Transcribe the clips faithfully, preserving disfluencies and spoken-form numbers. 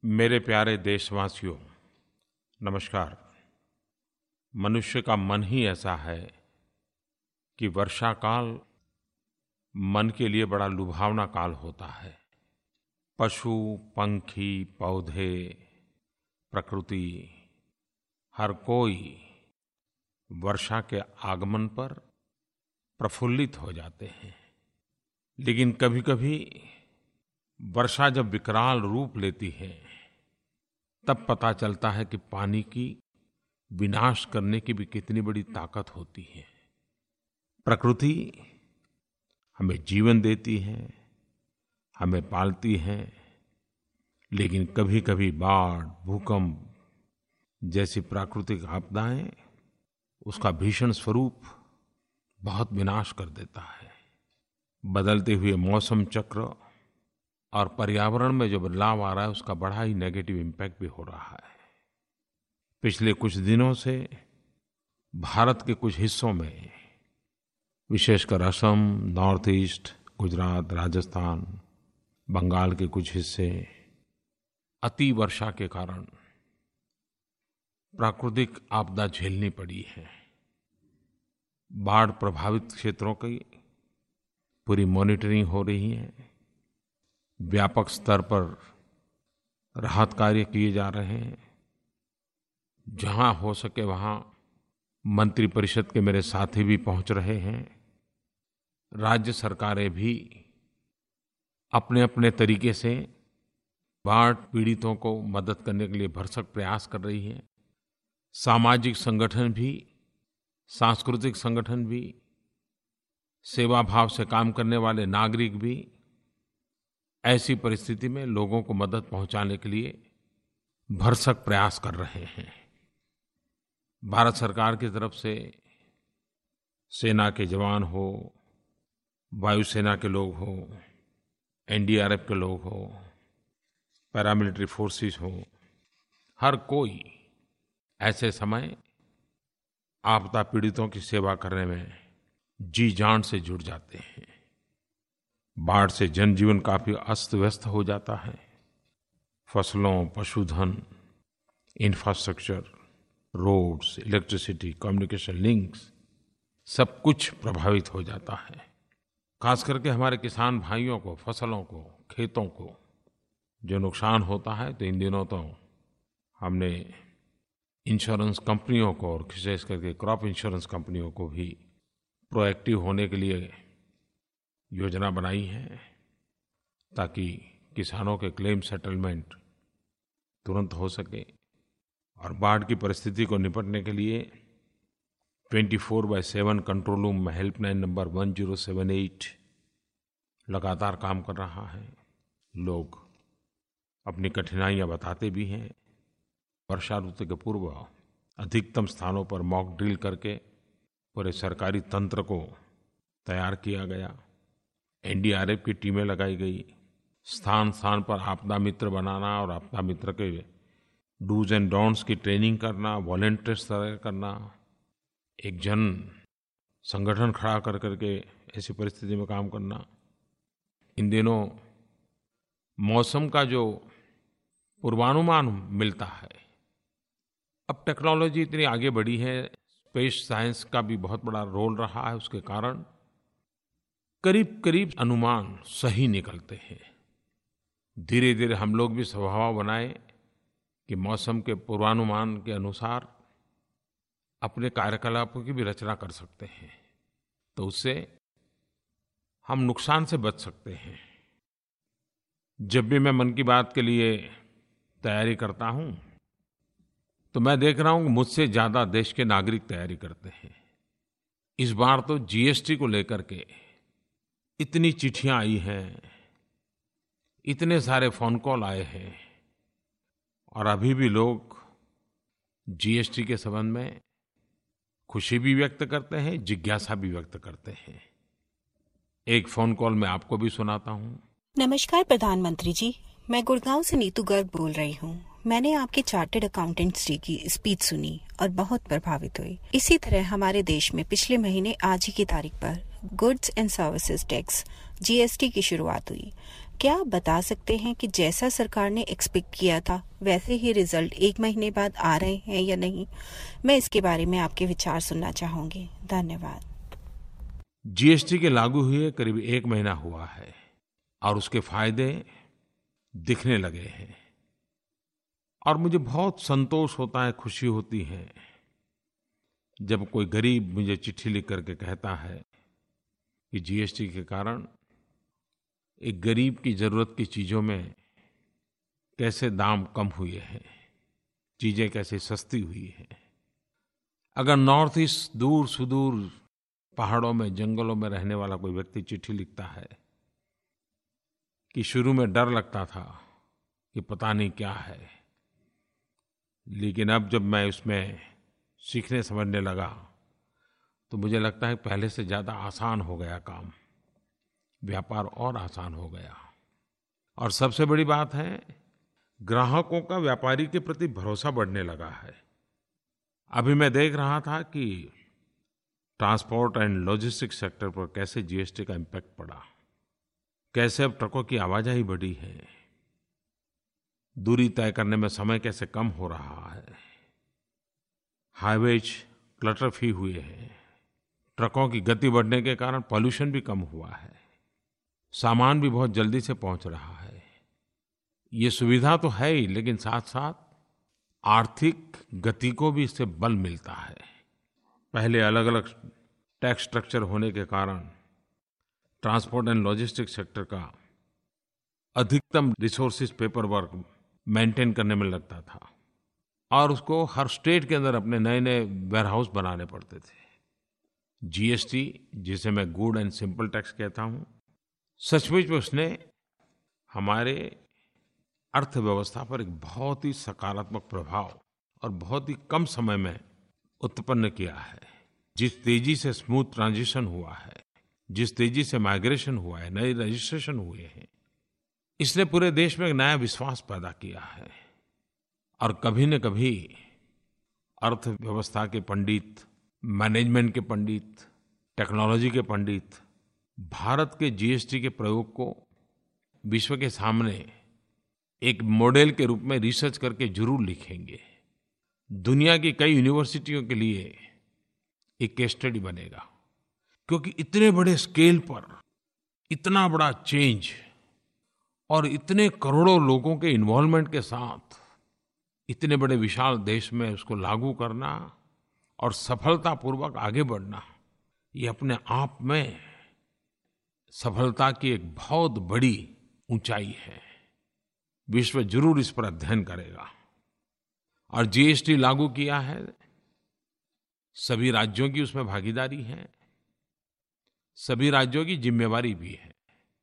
मेरे प्यारे देशवासियों, नमस्कार। मनुष्य का मन ही ऐसा है कि वर्षा काल मन के लिए बड़ा लुभावना काल होता है। पशु, पंछी, पौधे, प्रकृति, हर कोई वर्षा के आगमन पर प्रफुल्लित हो जाते हैं। लेकिन कभी-कभी वर्षा जब विकराल रूप लेती है, तब पता चलता है कि पानी की विनाश करने की भी कितनी बड़ी ताकत होती है। प्रकृति हमें जीवन देती है, हमें पालती है, लेकिन कभी-कभी बाढ़, भूकंप जैसी प्राकृतिक आपदाएं उसका भीषण स्वरूप बहुत विनाश कर देता है। बदलते हुए मौसम चक्र और पर्यावरण में जो बदलाव आ रहा है, उसका बड़ा ही नेगेटिव इम्पैक्ट भी हो रहा है। पिछले कुछ दिनों से भारत के कुछ हिस्सों में, विशेषकर असम, नॉर्थ ईस्ट, गुजरात, राजस्थान, बंगाल के कुछ हिस्से अति वर्षा के कारण प्राकृतिक आपदा झेलनी पड़ी है। बाढ़ प्रभावित क्षेत्रों की पूरी मॉनिटरिंग हो रही है। व्यापक स्तर पर राहत कार्य किए जा रहे हैं। जहां हो सके वहां मंत्रिपरिषद के मेरे साथी भी पहुंच रहे हैं। राज्य सरकारें भी अपने-अपने तरीके से बाढ़ पीड़ितों को मदद करने के लिए भरसक प्रयास कर रही हैं। सामाजिक संगठन भी, सांस्कृतिक संगठन भी, सेवा भाव से काम करने वाले नागरिक भी ऐसी परिस्थिति में लोगों को मदद पहुंचाने के लिए भरसक प्रयास कर रहे हैं। भारत सरकार की तरफ से सेना के जवान हो, वायुसेना के लोग हो, एन डी आर एफ के लोग हो, पैरामिलिट्री फोर्सेस हो, हर कोई ऐसे समय आपदा पीड़ितों की सेवा करने में जी जान से जुट जाते हैं। बाढ़ से जनजीवन काफी अस्त व्यस्त हो जाता है। फसलों, पशुधन, infrastructure, roads, electricity, communication links, सब कुछ प्रभावित हो जाता है। खास करके हमारे किसान भाइयों को, फसलों को, खेतों को जो नुकसान होता है, तो इन दिनों तो हमने इंश्योरेंस कंपनियों को और विशेष करके क्रॉप इंश्योरेंस कंपनियों को भी प्रोएक्टिव होने के लिए योजना बनाई है, ताकि किसानों के क्लेम सेटलमेंट तुरंत हो सके। और बाढ़ की परिस्थिति को निपटने के लिए चौबीस बाय सात कंट्रोल रूम में हेल्पलाइन नंबर एक ज़ीरो सात आठ लगातार काम कर रहा है। लोग अपनी कठिनाइयां बताते भी हैं। वर्षा ऋतु के पूर्व अधिकतम स्थानों पर मॉक ड्रिल करके पूरे सरकारी तंत्र को तैयार किया गया। एन डी आर एफ की टीमें लगाई गई। स्थान स्थान पर आपदा मित्र बनाना और आपदा मित्र के डूज एंड डोंट्स की ट्रेनिंग करना, वॉलंटियर्स तैयार करना, एक जन संगठन खड़ा कर करके ऐसी परिस्थिति में काम करना। इन दिनों मौसम का जो पूर्वानुमान मिलता है, अब टेक्नोलॉजी इतनी आगे बढ़ी है, स्पेस साइंस का भी बहुत बड़ा रोल रहा है। उसके कारण करीब-करीब अनुमान सही निकलते हैं। धीरे-धीरे हम लोग भी स्वभाव बनाए कि मौसम के पूर्वानुमान के अनुसार अपने कार्यकलापों की भी रचना कर सकते हैं, तो उससे हम नुकसान से बच सकते हैं। जब भी मैं मन की बात के लिए तैयारी करता हूं, तो मैं देख रहा हूं कि मुझसे ज्यादा देश के नागरिक तैयारी करते हैं। इस बार तो जी एस टी को लेकर के इतनी चिट्ठियां आई हैं, इतने सारे फोन कॉल आए हैं, और अभी भी लोग जी एस टी के संबंध में खुशी भी व्यक्त करते हैं, जिज्ञासा भी व्यक्त करते हैं। एक फोन कॉल मैं आपको भी सुनाता हूं। नमस्कार प्रधानमंत्री जी, मैं गुड़गांव से नीतू गर्ग बोल रही हूँ। मैंने आपके चार्टर्ड अकाउंटेंट्स डे की स्पीच सुनी और बहुत प्रभावित हुई। इसी तरह हमारे देश में पिछले महीने आज ही की तारीख पर goods and services tax G S T की शुरुआत हुई। क्या आप बता सकते हैं कि जैसा सरकार ने एक्सपेक्ट किया था वैसे ही रिजल्ट एक महीने बाद आ रहे हैं या नहीं? मैं इसके बारे में आपके विचार सुनना चाहूंगी। धन्यवाद। जीएसटी के लागू हुए करीब एक महीना हुआ है और उसके फायदे दिखने लगे हैं और मुझे बहुत संतोष होता है, खुशी होती है जब कोई गरीब मुझे चिट्ठी लिख करके कहता है कि जीएसटी के कारण एक गरीब की ज़रूरत की चीज़ों में कैसे दाम कम हुए हैं, चीज़ें कैसे सस्ती हुई हैं। अगर नॉर्थ ईस्ट दूर सुदूर पहाड़ों में, जंगलों में रहने वाला कोई व्यक्ति चिट्ठी लिखता है कि शुरू में डर लगता था कि पता नहीं क्या है, लेकिन अब जब मैं उसमें सीखने समझने लगा तो मुझे लगता है पहले से ज़्यादा आसान हो गया काम, व्यापार और आसान हो गया। और सबसे बड़ी बात है, ग्राहकों का व्यापारी के प्रति भरोसा बढ़ने लगा है। अभी मैं देख रहा था कि ट्रांसपोर्ट एंड लॉजिस्टिक्स सेक्टर पर कैसे जीएसटी का इम्पैक्ट पड़ा, कैसे अब ट्रकों की आवाजाही बढ़ी है, दूरी तय करने में समय कैसे कम हो रहा है, हाईवेज क्लटर फ्री हुए हैं, ट्रकों की गति बढ़ने के कारण पॉल्यूशन भी कम हुआ है, सामान भी बहुत जल्दी से पहुंच रहा है। ये सुविधा तो है ही, लेकिन साथ साथ आर्थिक गति को भी इससे बल मिलता है। पहले अलग अलग टैक्स स्ट्रक्चर होने के कारण ट्रांसपोर्ट एंड लॉजिस्टिक्स सेक्टर का अधिकतम रिसोर्सेज पेपर वर्क मेंटेन करने में लगता था और उसको हर स्टेट के अंदर अपने नए नए वेयरहाउस बनाने पड़ते थे। जीएसटी, जिसे मैं गुड एंड सिंपल टैक्स कहता हूँ, सचमुच में उसने हमारे अर्थव्यवस्था पर एक बहुत ही सकारात्मक प्रभाव और बहुत ही कम समय में उत्पन्न किया है। जिस तेजी से स्मूथ ट्रांजिशन हुआ है, जिस तेजी से माइग्रेशन हुआ है, नए रजिस्ट्रेशन हुए हैं, इसने पूरे देश में एक नया विश्वास पैदा किया है। और कभी न कभी अर्थव्यवस्था के पंडित, मैनेजमेंट के पंडित, टेक्नोलॉजी के पंडित भारत के जीएसटी के प्रयोग को विश्व के सामने एक मॉडल के रूप में रिसर्च करके जरूर लिखेंगे। दुनिया की कई यूनिवर्सिटियों के लिए एक केस स्टडी बनेगा, क्योंकि इतने बड़े स्केल पर इतना बड़ा चेंज और इतने करोड़ों लोगों के इन्वॉल्वमेंट के साथ इतने बड़े विशाल देश में उसको लागू करना और सफलतापूर्वक आगे बढ़ना, ये अपने आप में सफलता की एक बहुत बड़ी ऊंचाई है। विश्व जरूर इस पर अध्ययन करेगा। और जीएसटी लागू किया है, सभी राज्यों की उसमें भागीदारी है, सभी राज्यों की जिम्मेवारी भी है।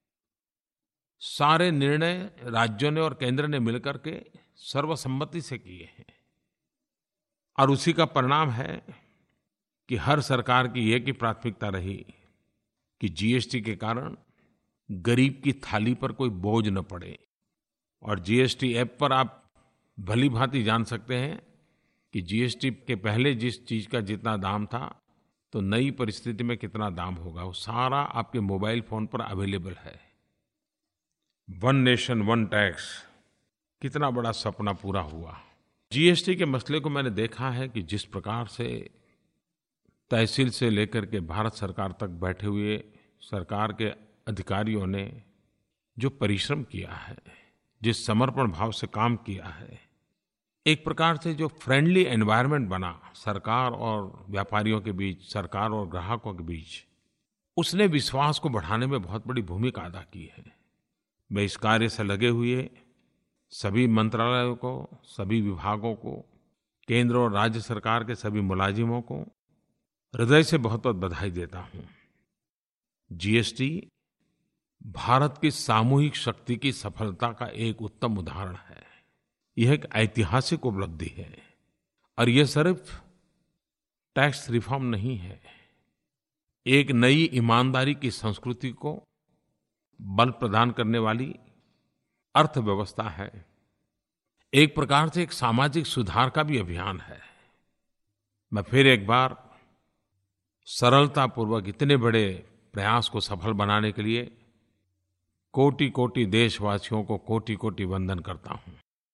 सारे निर्णय राज्यों ने और केंद्र ने मिलकर के सर्वसम्मति से किए हैं और उसी का परिणाम है कि हर सरकार की एक ही प्राथमिकता रही कि जीएसटी के कारण गरीब की थाली पर कोई बोझ न पड़े। और जीएसटी ऐप पर आप भली भांति जान सकते हैं कि जीएसटी के पहले जिस चीज़ का जितना दाम था तो नई परिस्थिति में कितना दाम होगा, वो सारा आपके मोबाइल फ़ोन पर अवेलेबल है। वन नेशन वन टैक्स, कितना बड़ा सपना पूरा हुआ। जीएसटी के मसले को मैंने देखा है कि जिस प्रकार से तहसील से लेकर के भारत सरकार तक बैठे हुए सरकार के अधिकारियों ने जो परिश्रम किया है, जिस समर्पण भाव से काम किया है, एक प्रकार से जो फ्रेंडली एनवायरनमेंट बना सरकार और व्यापारियों के बीच, सरकार और ग्राहकों के बीच, उसने विश्वास को बढ़ाने में बहुत बड़ी भूमिका अदा की है। मैं इस कार्य से लगे हुए सभी मंत्रालयों को, सभी विभागों को, केंद्र और राज्य सरकार के सभी मुलाजिमों को हृदय से बहुत बहुत बधाई देता हूँ। जीएसटी भारत की सामूहिक शक्ति की सफलता का एक उत्तम उदाहरण है। यह एक ऐतिहासिक उपलब्धि है और यह सिर्फ टैक्स रिफॉर्म नहीं है, एक नई ईमानदारी की संस्कृति को बल प्रदान करने वाली अर्थव्यवस्था है। एक प्रकार से एक सामाजिक सुधार का भी अभियान है। मैं फिर एक बार सरलतापूर्वक इतने बड़े प्रयास को सफल बनाने के लिए कोटि-कोटि देशवासियों को कोटि-कोटि वंदन करता हूँ।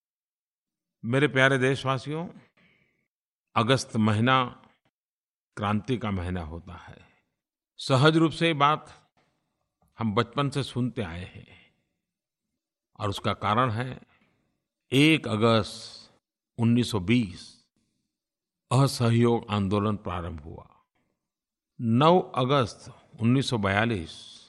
मेरे प्यारे देशवासियों, अगस्त महीना क्रांति का महीना होता है। सहज रूप से ये बात हम बचपन से सुनते आए हैं और उसका कारण है एक अगस्त उन्नीस सौ बीस असहयोग आंदोलन प्रारंभ हुआ। नौ अगस्त उन्नीस सौ बयालीस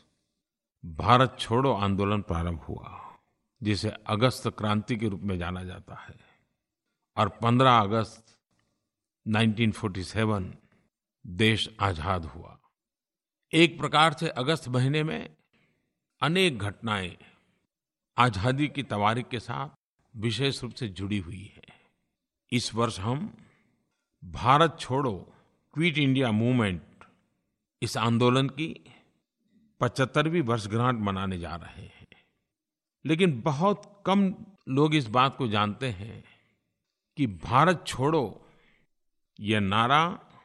भारत छोड़ो आंदोलन प्रारंभ हुआ, जिसे अगस्त क्रांति के रूप में जाना जाता है। और पंद्रह अगस्त उन्नीस सौ सैंतालीस देश आज़ाद हुआ। एक प्रकार से अगस्त महीने में अनेक घटनाएं आज़ादी की तवारीख के साथ विशेष रूप से जुड़ी हुई हैं। इस वर्ष हम भारत छोड़ो क्विट इंडिया मूवमेंट, इस आंदोलन की पचहत्तरवीं वर्षगांठ मनाने जा रहे हैं। लेकिन बहुत कम लोग इस बात को जानते हैं कि भारत छोड़ो यह नारा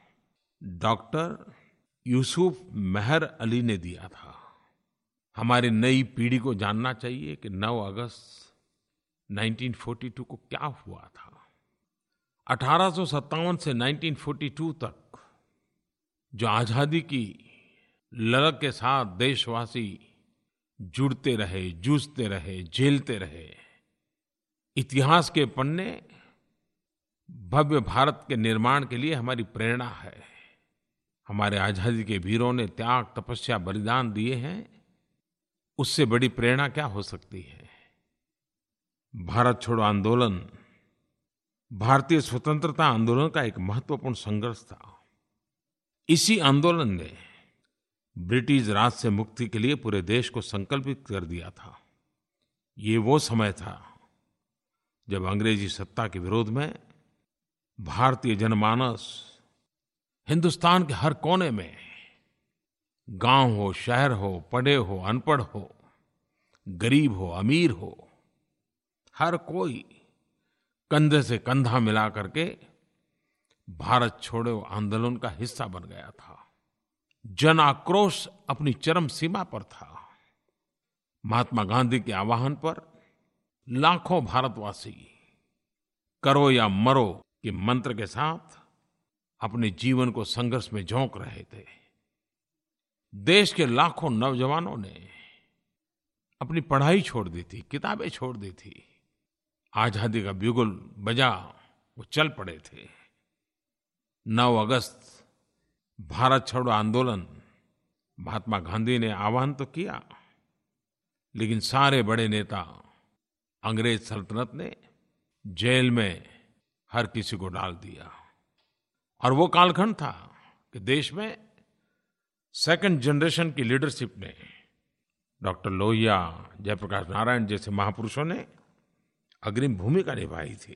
डॉक्टर यूसुफ मेहर अली ने दिया था। हमारी नई पीढ़ी को जानना चाहिए कि नौ अगस्त उन्नीस सौ बयालीस को क्या हुआ था। अठारह सौ सत्तावन से उन्नीस सौ बयालीस तक जो आज़ादी की ललक के साथ देशवासी जुड़ते रहे, जूझते रहे, झेलते रहे, इतिहास के पन्ने भव्य भारत के निर्माण के लिए हमारी प्रेरणा है। हमारे आज़ादी के वीरों ने त्याग, तपस्या, बलिदान दिए हैं। उससे बड़ी प्रेरणा क्या हो सकती है। भारत छोड़ो आंदोलन भारतीय स्वतंत्रता आंदोलन का एक महत्वपूर्ण संघर्ष था। इसी आंदोलन ने ब्रिटिश राज से मुक्ति के लिए पूरे देश को संकल्पित कर दिया था। ये वो समय था जब अंग्रेजी सत्ता के विरोध में भारतीय जनमानस हिंदुस्तान के हर कोने में, गांव हो, शहर हो, पढ़े हो, अनपढ़ हो, गरीब हो, अमीर हो, हर कोई कंधे से कंधा मिला करके भारत छोड़ो आंदोलन का हिस्सा बन गया था। जन आक्रोश अपनी चरम सीमा पर था। महात्मा गांधी के आह्वान पर लाखों भारतवासी करो या मरो के मंत्र के साथ अपने जीवन को संघर्ष में झोंक रहे थे। देश के लाखों नौजवानों ने अपनी पढ़ाई छोड़ दी थी, किताबें छोड़ दी थी। आज़ादी का बिगुल बजा, वो चल पड़े थे। नौ अगस्त भारत छोड़ो आंदोलन महात्मा गांधी ने आह्वान तो किया, लेकिन सारे बड़े नेता अंग्रेज सल्तनत ने जेल में हर किसी को डाल दिया। और वो कालखंड था कि देश में सेकंड जनरेशन की लीडरशिप ने, डॉक्टर लोहिया, जयप्रकाश नारायण जैसे महापुरुषों ने अग्रिम भूमिका निभाई थी।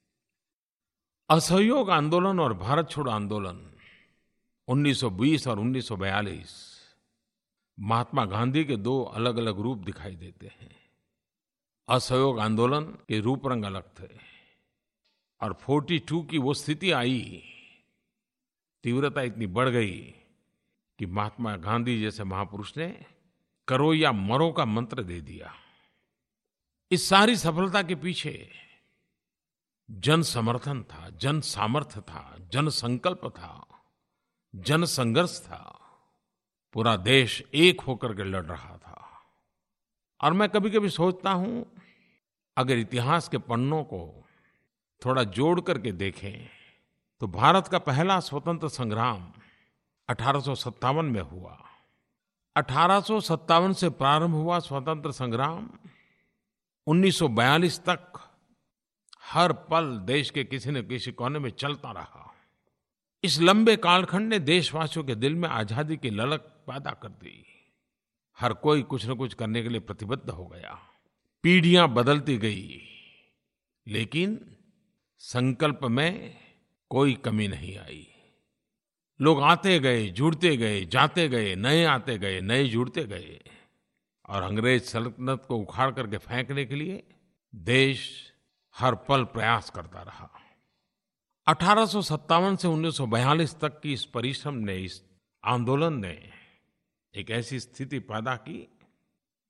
असहयोग आंदोलन और भारत छोड़ो आंदोलन उन्नीस सौ बीस और उन्नीस सौ बयालीस महात्मा गांधी के दो अलग अलग रूप दिखाई देते हैं। असहयोग आंदोलन के रूप रंग अलग थे और बयालीस की वो स्थिति आई, तीव्रता इतनी बढ़ गई कि महात्मा गांधी जैसे महापुरुष ने करो या मरो का मंत्र दे दिया। इस सारी सफलता के पीछे जन समर्थन था, जन सामर्थ्य था, जन संकल्प था, जन संघर्ष था। पूरा देश एक होकर के लड़ रहा था। और मैं कभी-कभी सोचता हूं, अगर इतिहास के पन्नों को थोड़ा जोड़ करके देखें तो भारत का पहला स्वतंत्र संग्राम अठारह सौ सत्तावन में हुआ। अठारह सौ सत्तावन से प्रारंभ हुआ स्वतंत्र संग्राम उन्नीस सौ बयालीस तक हर पल देश के किसी न किसी कोने में चलता रहा। इस लंबे कालखंड ने देशवासियों के दिल में आज़ादी की ललक पैदा कर दी। हर कोई कुछ न कुछ करने के लिए प्रतिबद्ध हो गया। पीढ़ियां बदलती गई, लेकिन संकल्प में कोई कमी नहीं आई। लोग आते गए, जुड़ते गए, जाते गए, नए आते गए, नए जुड़ते गए। और अंग्रेज सल्तनत को उखाड़ करके फेंकने के लिए देश हर पल प्रयास करता रहा। अठारह सौ सत्तावन से उन्नीस सौ बयालीस तक की इस परिश्रम ने, इस आंदोलन ने एक ऐसी स्थिति पैदा की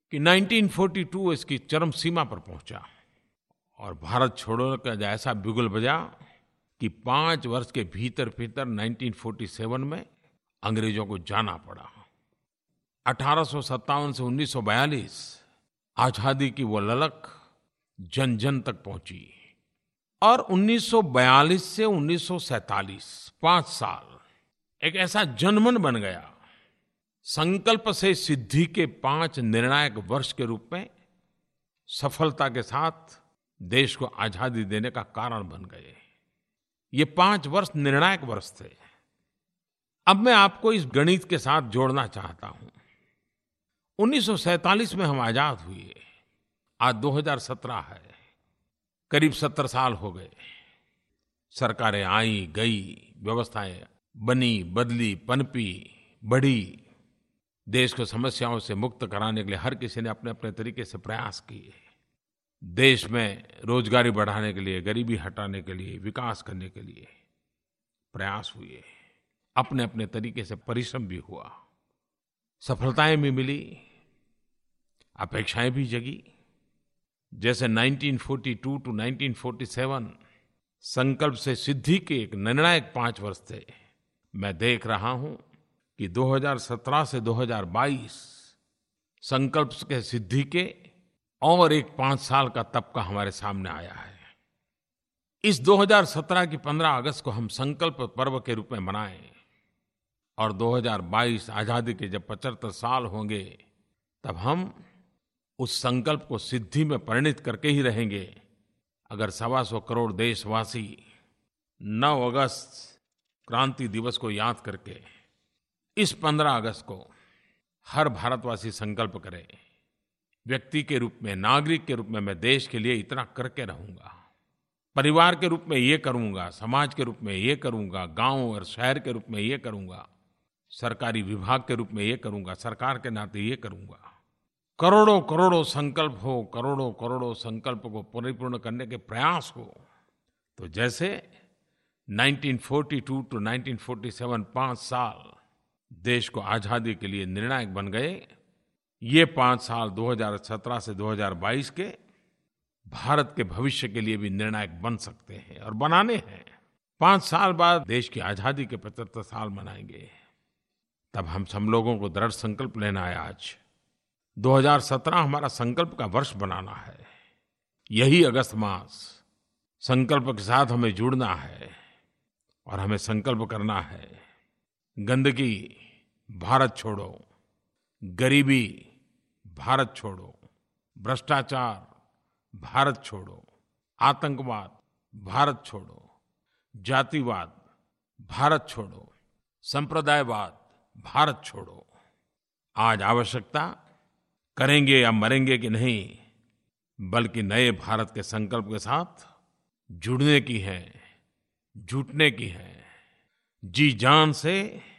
कि उन्नीस सौ बयालीस इसकी चरम सीमा पर पहुंचा और भारत छोड़ो का ऐसा बिगुल बजा कि पांच वर्ष के भीतर भीतर उन्नीस सौ सैंतालीस में अंग्रेजों को जाना पड़ा। अठारह सौ सत्तावन से उन्नीस सौ बयालीस आज़ादी की वो ललक जन जन तक पहुंची और उन्नीस सौ बयालीस से उन्नीस सौ सैंतालीस पांच साल एक ऐसा जनमन बन गया। संकल्प से सिद्धि के पांच निर्णायक वर्ष के रूप में सफलता के साथ देश को आज़ादी देने का कारण बन गए। ये पांच वर्ष निर्णायक वर्ष थे। अब मैं आपको इस गणित के साथ जोड़ना चाहता हूं। उन्नीस सौ सैंतालीस में हम आजाद हुए, आज दो हज़ार सत्रह है, करीब सत्तर साल हो गए। सरकारें आई गई, व्यवस्थाएं बनी बदली पनपी बढ़ी, देश को समस्याओं से मुक्त कराने के लिए हर किसी ने अपने अपने तरीके से प्रयास किए। देश में रोजगारी बढ़ाने के लिए, गरीबी हटाने के लिए, विकास करने के लिए प्रयास हुए। अपने अपने तरीके से परिश्रम भी हुआ, सफलताएं भी मिली, अपेक्षाएं भी जगी। जैसे उन्नीस सौ बयालीस टू उन्नीस सौ सैंतालीस संकल्प से सिद्धि के एक निर्णायक पांच वर्ष थे। मैं देख रहा हूं कि दो हज़ार सत्रह से दो हज़ार बाईस संकल्प के सिद्धि के और एक पांच साल का तबका हमारे सामने आया है। इस दो हज़ार सत्रह की पंद्रह अगस्त को हम संकल्प पर्व के रूप में मनाएं और दो हज़ार बाईस आज़ादी के जब पचहत्तर साल होंगे तब हम उस संकल्प को सिद्धि में परिणत करके ही रहेंगे अगर सवा सौ करोड़ देशवासी नौ अगस्त क्रांति दिवस को याद करके इस पंद्रह अगस्त को हर भारतवासी संकल्प करे, व्यक्ति के रूप में, नागरिक के रूप में मैं देश के लिए इतना करके रहूंगा, परिवार के रूप में ये करूंगा, समाज के रूप में ये करूंगा, गांव और शहर के रूप में ये करूंगा, सरकारी विभाग के रूप में ये करूंगा, सरकार के नाते ये करूंगा। करोड़ों करोड़ों संकल्प हो, करोड़ों करोड़ों संकल्प को परिपूर्ण करने के प्रयास हो। तो जैसे उन्नीस सौ बयालीस टू उन्नीस सौ सैंतालीस पांच साल देश को आज़ादी के लिए निर्णायक बन गए, ये पांच साल दो हज़ार सत्रह से दो हज़ार बाईस के भारत के भविष्य के लिए भी निर्णायक बन सकते हैं और बनाने हैं। पांच साल बाद देश की आज़ादी के पचहत्तर साल मनाएंगे। तब हम सब लोगों को दृढ़ संकल्प लेना है। आज दो हज़ार सत्रह हमारा संकल्प का वर्ष बनाना है। यही अगस्त मास संकल्प के साथ हमें जुड़ना है और हमें संकल्प करना है, गंदगी भारत छोड़ो, गरीबी भारत छोड़ो, भ्रष्टाचार भारत छोड़ो, आतंकवाद भारत छोड़ो, जातिवाद भारत छोड़ो, संप्रदायवाद भारत छोड़ो। आज आवश्यकता करेंगे या मरेंगे कि नहीं, बल्कि नए भारत के संकल्प के साथ जुड़ने की है, जुटने की है, जी जान से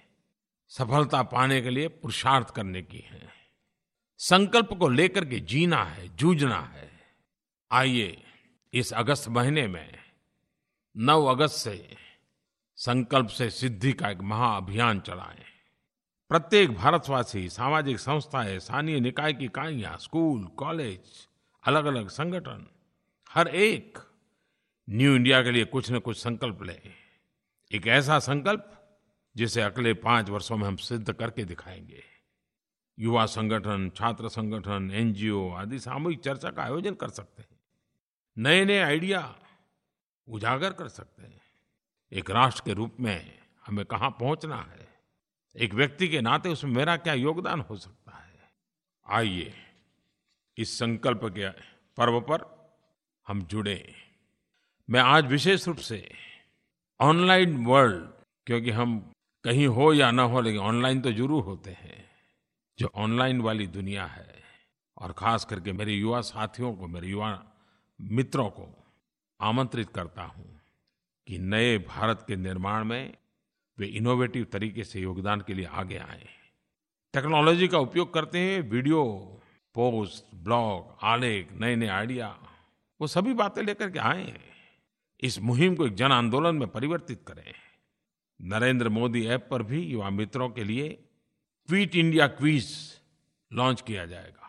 सफलता पाने के लिए पुरुषार्थ करने की है, संकल्प को लेकर के जीना है, जूझना है। आइए इस अगस्त महीने में नौ अगस्त से संकल्प से सिद्धि का एक महाअभियान चलाएं। प्रत्येक भारतवासी, सामाजिक संस्थाएं, स्थानीय निकाय की इकाइयां, स्कूल, कॉलेज, अलग अलग संगठन, हर एक न्यू इंडिया के लिए कुछ न कुछ संकल्प ले। एक ऐसा संकल्प जिसे अगले पांच वर्षों में हम सिद्ध करके दिखाएंगे। युवा संगठन, छात्र संगठन, एनजीओ आदि सामूहिक चर्चा का आयोजन कर सकते हैं, नए नए आइडिया उजागर कर सकते हैं। एक राष्ट्र के रूप में हमें कहाँ पहुंचना है, एक व्यक्ति के नाते उसमें मेरा क्या योगदान हो सकता है। आइए इस संकल्प के पर्व पर हम जुड़े। मैं आज विशेष रूप से ऑनलाइन वर्ल्ड, क्योंकि हम कहीं हो या ना हो लेकिन ऑनलाइन तो जरूर होते हैं, जो ऑनलाइन वाली दुनिया है, और खास करके मेरे युवा साथियों को, मेरे युवा मित्रों को आमंत्रित करता हूं कि नए भारत के निर्माण में वे इनोवेटिव तरीके से योगदान के लिए आगे आएं। टेक्नोलॉजी का उपयोग करते हैं, वीडियो, पोस्ट, ब्लॉग, आलेख, नए नए आइडिया, वो सभी बातें लेकर के आएं। इस मुहिम को एक जन आंदोलन में परिवर्तित करें। नरेंद्र मोदी ऐप पर भी युवा मित्रों के लिए क्विट इंडिया क्विज लॉन्च किया जाएगा।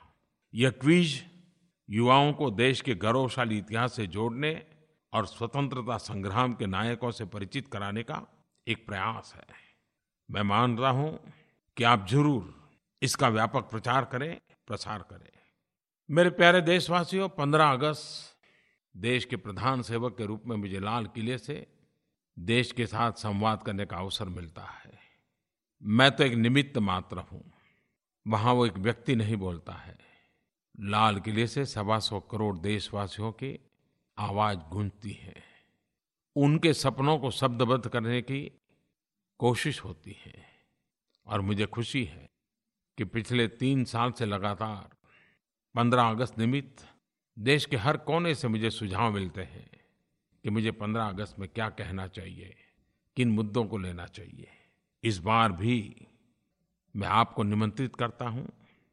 यह क्विज युवाओं को देश के गौरवशाली इतिहास से जोड़ने और स्वतंत्रता संग्राम के नायकों से परिचित कराने का एक प्रयास है। मैं मान रहा हूं कि आप जरूर इसका व्यापक प्रचार करें, प्रसार करें। मेरे प्यारे देशवासियों, पंद्रह अगस्त देश के प्रधान सेवक के रूप में मुझे लाल किले से देश के साथ संवाद करने का अवसर मिलता है। मैं तो एक निमित्त मात्र हूं, वहां वो एक व्यक्ति नहीं बोलता है। लाल किले से सवा सौ करोड़ देशवासियों की आवाज गूंजती है। उनके सपनों को शब्दबद्ध करने की कोशिश होती है और मुझे खुशी है कि पिछले तीन साल से लगातार पंद्रह अगस्त निमित्त देश के हर कोने से मुझे सुझाव मिलते हैं कि मुझे पंद्रह अगस्त में क्या कहना चाहिए, किन मुद्दों को लेना चाहिए। इस बार भी मैं आपको निमंत्रित करता हूं,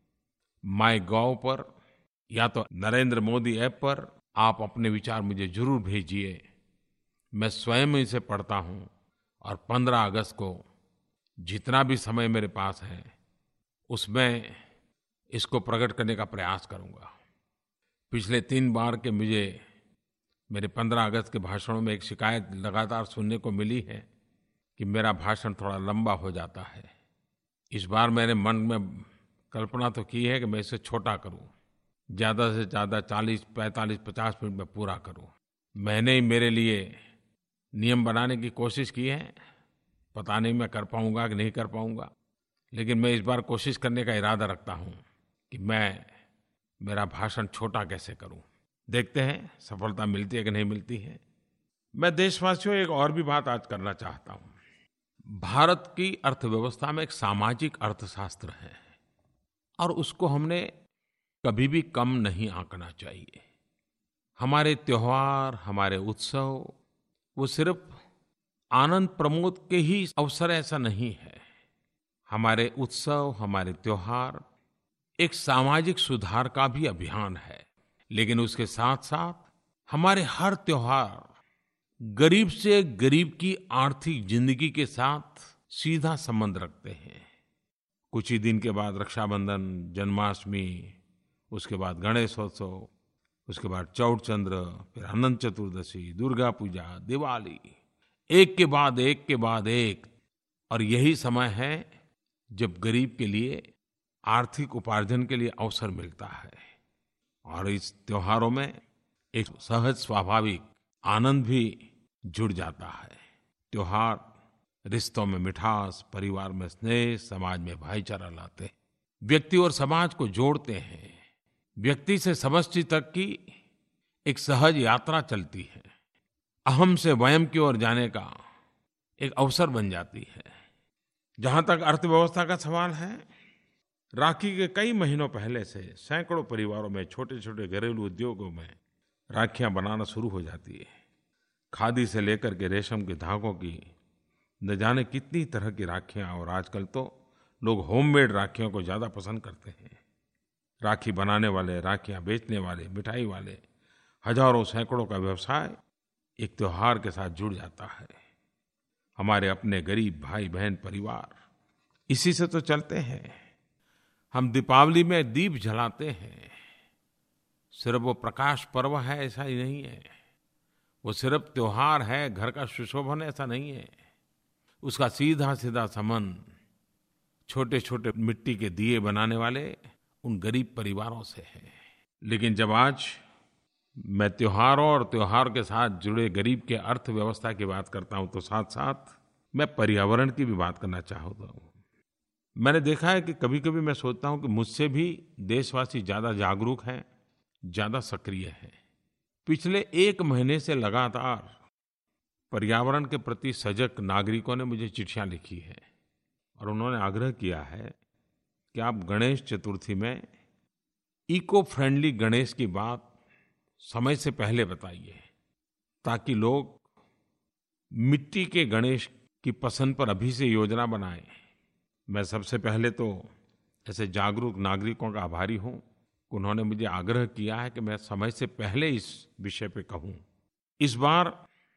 माय गॉव पर या तो नरेंद्र मोदी ऐप पर आप अपने विचार मुझे जरूर भेजिए। मैं स्वयं इसे पढ़ता हूं और पंद्रह अगस्त को जितना भी समय मेरे पास है उसमें इसको प्रकट करने का प्रयास करूंगा। पिछले तीन बार के मुझे मेरे पंद्रह अगस्त के भाषणों में एक शिकायत लगातार सुनने को मिली है कि मेरा भाषण थोड़ा लंबा हो जाता है। इस बार मैंने मन में कल्पना तो की है कि मैं इसे छोटा करूं, ज़्यादा से ज़्यादा चालीस पैंतालीस पचास मिनट में पूरा करूं। मैंने ही मेरे लिए नियम बनाने की कोशिश की है, पता नहीं मैं कर पाऊंगा कि नहीं कर पाऊंगा, लेकिन मैं इस बार कोशिश करने का इरादा रखता हूं कि मैं मेरा भाषण छोटा कैसे करूं। देखते हैं सफलता मिलती है कि नहीं मिलती है। मैं देशवासियों एक और भी बात आज करना चाहता हूं। भारत की अर्थव्यवस्था में एक सामाजिक अर्थशास्त्र है और उसको हमने कभी भी कम नहीं आंकना चाहिए। हमारे त्योहार, हमारे उत्सव वो सिर्फ आनंद प्रमोद के ही अवसर ऐसा नहीं है। हमारे उत्सव, हमारे त्योहार एक सामाजिक सुधार का भी अभियान है। लेकिन उसके साथ साथ हमारे हर त्योहार गरीब से गरीब की आर्थिक जिंदगी के साथ सीधा संबंध रखते हैं। कुछ ही दिन के बाद रक्षाबंधन, जन्माष्टमी, उसके बाद गणेशोत्सव, उसके बाद चौड़चंद्र, फिर अनंत चतुर्दशी, दुर्गा पूजा, दिवाली, एक के बाद एक के बाद एक। और यही समय है जब गरीब के लिए आर्थिक उपार्जन के लिए अवसर मिलता है। और इस त्योहारों में एक सहज स्वाभाविक आनंद भी जुड़ जाता है। त्योहार रिश्तों में मिठास, परिवार में स्नेह, समाज में भाईचारा लाते हैं, व्यक्ति और समाज को जोड़ते हैं। व्यक्ति से समष्टि तक की एक सहज यात्रा चलती है। अहम से वयम की ओर जाने का एक अवसर बन जाती है। जहां तक अर्थव्यवस्था का सवाल है, राखी के कई महीनों पहले से सैकड़ों परिवारों में छोटे छोटे घरेलू उद्योगों में राखियां बनाना शुरू हो जाती है। खादी से लेकर के रेशम के धागों की न जाने कितनी तरह की राखियां, और आजकल तो लोग होममेड राखियों को ज़्यादा पसंद करते हैं। राखी बनाने वाले, राखियां बेचने वाले, मिठाई वाले, हजारों सैकड़ों का व्यवसाय एक त्योहार के साथ जुड़ जाता है। हमारे अपने गरीब भाई बहन परिवार इसी से तो चलते हैं। हम दीपावली में दीप जलाते हैं, सिर्फ वो प्रकाश पर्व है ऐसा ही नहीं है, वो सिर्फ त्योहार है, घर का सुशोभन ऐसा नहीं है। उसका सीधा सीधा संबंध छोटे छोटे मिट्टी के दिए बनाने वाले उन गरीब परिवारों से है। लेकिन जब आज मैं त्योहारों और त्योहार के साथ जुड़े गरीब के अर्थव्यवस्था की बात करता हूं, तो साथ साथ मैं पर्यावरण की भी बात करना चाहता हूं। मैंने देखा है कि कभी-कभी मैं सोचता हूं कि मुझसे भी देशवासी ज़्यादा जागरूक हैं, ज़्यादा सक्रिय हैं। पिछले एक महीने से लगातार पर्यावरण के प्रति सजग नागरिकों ने मुझे चिट्ठियां लिखी हैं और उन्होंने आग्रह किया है कि आप गणेश चतुर्थी में इको फ्रेंडली गणेश की बात समय से पहले बताइए, ताकि लोग मिट्टी के गणेश की पसंद पर अभी से योजना बनाएं। मैं सबसे पहले तो ऐसे जागरूक नागरिकों का आभारी हूं कि उन्होंने मुझे आग्रह किया है कि मैं समय से पहले इस विषय पे कहूं। इस बार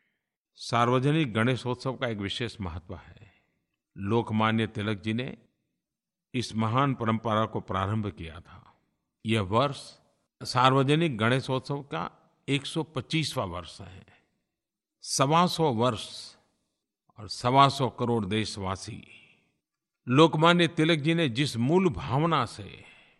सार्वजनिक गणेशोत्सव का एक विशेष महत्व है। लोकमान्य तिलक जी ने इस महान परंपरा को प्रारंभ किया था। यह वर्ष सार्वजनिक गणेशोत्सव का एक सौ पच्चीसवां वर्ष है। सवा सौ वर्ष और सवा सौ करोड़ देशवासी लोकमान्य तिलक जी ने जिस मूल भावना से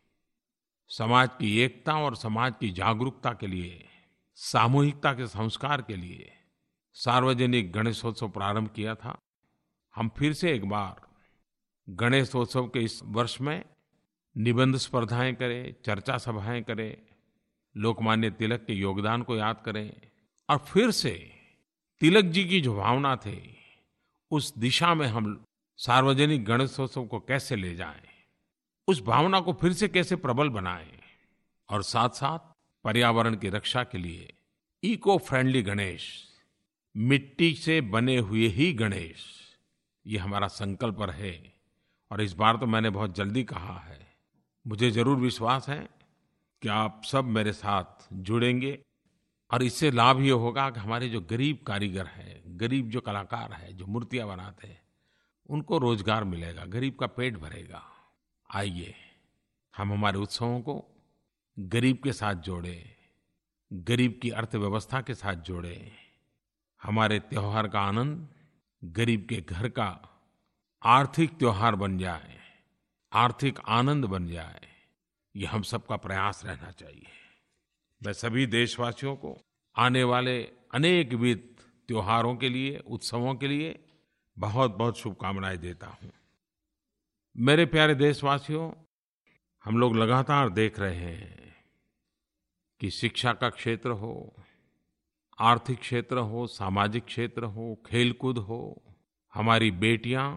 समाज की एकता और समाज की जागरूकता के लिए, सामूहिकता के संस्कार के लिए सार्वजनिक गणेशोत्सव प्रारंभ किया था, हम फिर से एक बार गणेशोत्सव के इस वर्ष में निबंध स्पर्धाएं करें, चर्चा सभाएं करें, लोकमान्य तिलक के योगदान को याद करें और फिर से तिलक जी की जो भावना थी उस दिशा में हम सार्वजनिक गणेशोत्सव को कैसे ले जाएं, उस भावना को फिर से कैसे प्रबल बनाएं और साथ-साथ पर्यावरण की रक्षा के लिए इको फ्रेंडली गणेश, मिट्टी से बने हुए ही गणेश, ये हमारा संकल्प रहे। और इस बार तो मैंने बहुत जल्दी कहा है, मुझे जरूर विश्वास है कि आप सब मेरे साथ जुड़ेंगे और इससे लाभ ये होगा कि हमारे जो गरीब कारीगर हैं, गरीब जो कलाकार हैं, जो मूर्तियां बनाते हैं, उनको रोजगार मिलेगा, गरीब का पेट भरेगा। आइए हम हमारे उत्सवों को गरीब के साथ जोड़ें, गरीब की अर्थव्यवस्था के साथ जोड़ें। हमारे त्योहार का आनंद गरीब के घर का आर्थिक त्योहार बन जाए, आर्थिक आनंद बन जाए, ये हम सबका प्रयास रहना चाहिए। मैं सभी देशवासियों को आने वाले अनेकविध त्योहारों के लिए, उत्सवों के लिए बहुत बहुत शुभकामनाएं देता हूँ। मेरे प्यारे देशवासियों, हम लोग लगातार देख रहे हैं कि शिक्षा का क्षेत्र हो, आर्थिक क्षेत्र हो, सामाजिक क्षेत्र हो, खेलकूद हो, हमारी बेटियां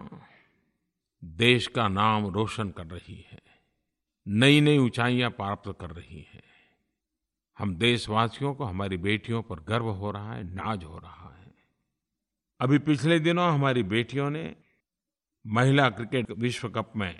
देश का नाम रोशन कर रही हैं, नई नई ऊंचाइयां प्राप्त कर रही हैं। हम देशवासियों को हमारी बेटियों पर गर्व हो रहा है, नाज हो रहा है। अभी पिछले दिनों हमारी बेटियों ने महिला क्रिकेट विश्व कप में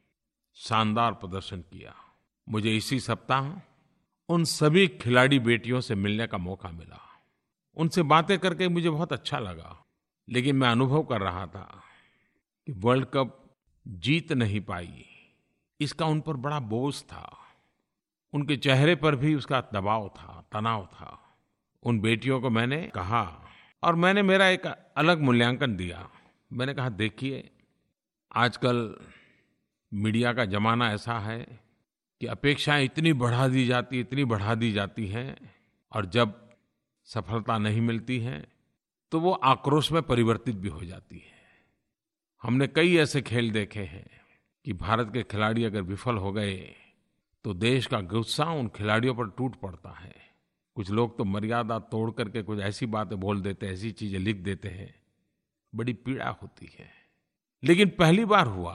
शानदार प्रदर्शन किया। मुझे इसी सप्ताह उन सभी खिलाड़ी बेटियों से मिलने का मौका मिला। उनसे बातें करके मुझे बहुत अच्छा लगा, लेकिन मैं अनुभव कर रहा था कि वर्ल्ड कप जीत नहीं पाई, इसका उन पर बड़ा बोझ था। उनके चेहरे पर भी उसका दबाव था, तनाव था। उन बेटियों को मैंने कहा और मैंने मेरा एक अलग मूल्यांकन दिया। मैंने कहा, देखिए, आजकल मीडिया का ज़माना ऐसा है कि अपेक्षाएं इतनी बढ़ा दी जाती इतनी बढ़ा दी जाती हैं और जब सफलता नहीं मिलती है तो वो आक्रोश में परिवर्तित भी हो जाती है। हमने कई ऐसे खेल देखे हैं कि भारत के खिलाड़ी अगर विफल हो गए तो देश का गुस्सा उन खिलाड़ियों पर टूट पड़ता है। कुछ लोग तो मर्यादा तोड़ करके कुछ ऐसी बातें बोल देते हैं, ऐसी चीजें लिख देते हैं, बड़ी पीड़ा होती है। लेकिन पहली बार हुआ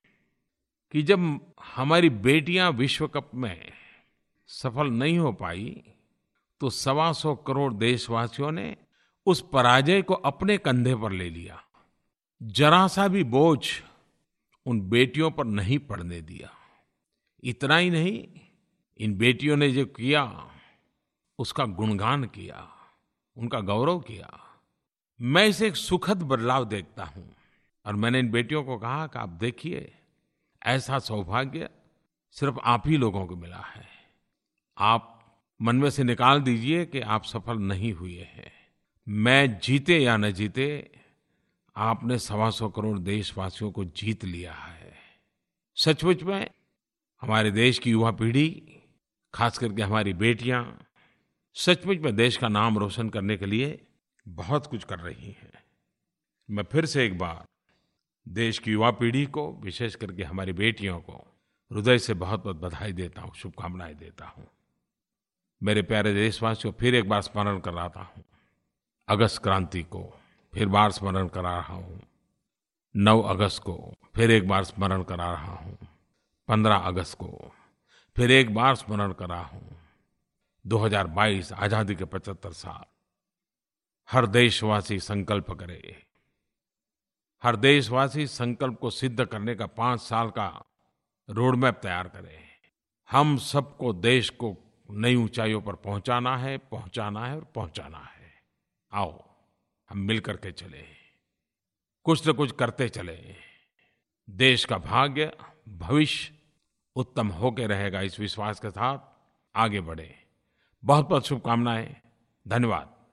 कि जब हमारी बेटियां विश्व कप में सफल नहीं हो पाई तो सवा सौ करोड़ देशवासियों ने उस पराजय को अपने कंधे पर ले लिया। जरा सा भी बोझ उन बेटियों पर नहीं पड़ने दिया। इतना ही नहीं, इन बेटियों ने जो किया उसका गुणगान किया, उनका गौरव किया। मैं इसे एक सुखद बदलाव देखता हूं और मैंने इन बेटियों को कहा कि आप देखिए, ऐसा सौभाग्य सिर्फ आप ही लोगों को मिला है। आप मन में से निकाल दीजिए कि आप सफल नहीं हुए हैं। मैं जीते या न जीते, आपने सवा सौ करोड़ देशवासियों को जीत लिया है। सचमुच में हमारे देश की युवा पीढ़ी, खास करके हमारी बेटियां, सचमुच में देश का नाम रोशन करने के लिए बहुत कुछ कर रही हैं। मैं फिर से एक बार देश की युवा पीढ़ी को, विशेष करके हमारी बेटियों को हृदय से बहुत बहुत बधाई देता हूँ, शुभकामनाएं देता हूँ। मेरे प्यारे देशवासियों, फिर एक बार स्मरण कराता हूँ अगस्त क्रांति को, फिर बार स्मरण करा रहा हूँ नौ अगस्त को, फिर एक बार स्मरण करा रहा हूँ पंद्रह अगस्त को, फिर एक बार स्मरण करा हूँ दो हज़ार बाईस आज़ादी के पचहत्तर साल। हर देशवासी संकल्प करे, हर देशवासी संकल्प को सिद्ध करने का पांच साल का रोड मैप तैयार करे। हम सबको देश को नई ऊंचाइयों पर पहुंचाना है, पहुंचाना है और पहुंचाना है। आओ हम मिल करके चले, कुछ न कुछ करते चले। देश का भाग्य, भविष्य उत्तम होके रहेगा, इस विश्वास के साथ आगे बढ़ें। बहुत-बहुत शुभकामनाएँ। धन्यवाद।